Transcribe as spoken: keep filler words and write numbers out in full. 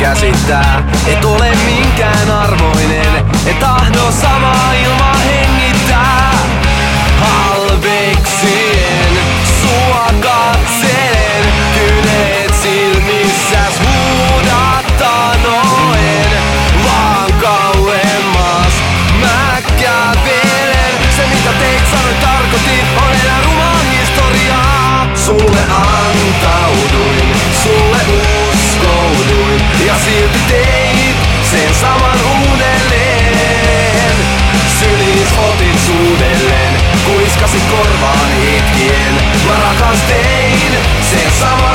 käsittää, et ole minkään arvoinen, et tahdo samaa ilmaa hengittää. Halveksien sua katselen, kyneet silmissäs huudat tanoen. Vaan kauemmas mä kävelen, se mitä teit sanoin tarkoitin, on enää rumaa historiaa. Sulle antauduin, sulle uskouduin, ja silti teit sen saman uudelleen. Sylis otit suudelleen, kuiskasit korvaan itkien, mä rakastein sen saman